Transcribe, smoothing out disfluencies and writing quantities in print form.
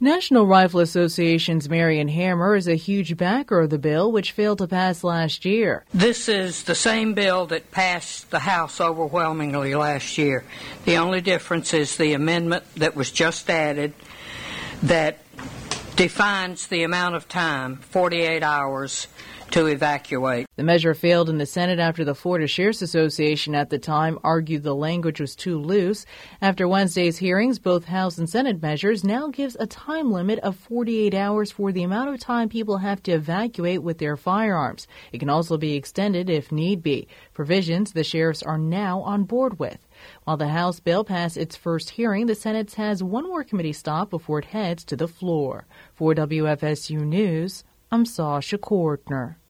National Rifle Association's Marion Hammer is a huge backer of the bill, which failed to pass last year. This is the same bill that passed the House overwhelmingly last year. The only difference is the amendment that was just added that defines the amount of time, 48 hours, to evacuate. The measure failed in the Senate after the Florida Sheriff's Association at the time argued the language was too loose. After Wednesday's hearings, both House and Senate measures now gives a time limit of 48 hours for the amount of time people have to evacuate with their firearms. It can also be extended if need be, provisions the sheriffs are now on board with. While the House bill passed its first hearing, the Senate has one more committee stop before it heads to the floor. For WFSU News, I'm Sasha Kortner.